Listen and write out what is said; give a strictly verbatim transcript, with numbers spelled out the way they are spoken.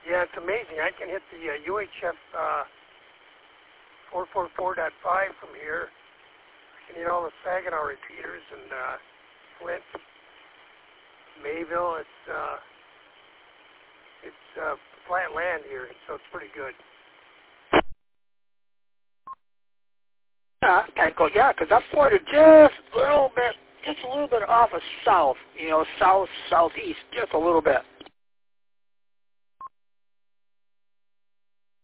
Yeah, it's amazing. I can hit the uh, U H F uh, four forty-four point five from here. I can hit all the Saginaw repeaters and uh, Flint, Mayville. It's uh, it's uh, flat land here, so it's pretty good. Yeah, okay, cool. Yeah, because I'm pointed just a little bit, just a little bit off of south, you know, south, southeast, just a little bit.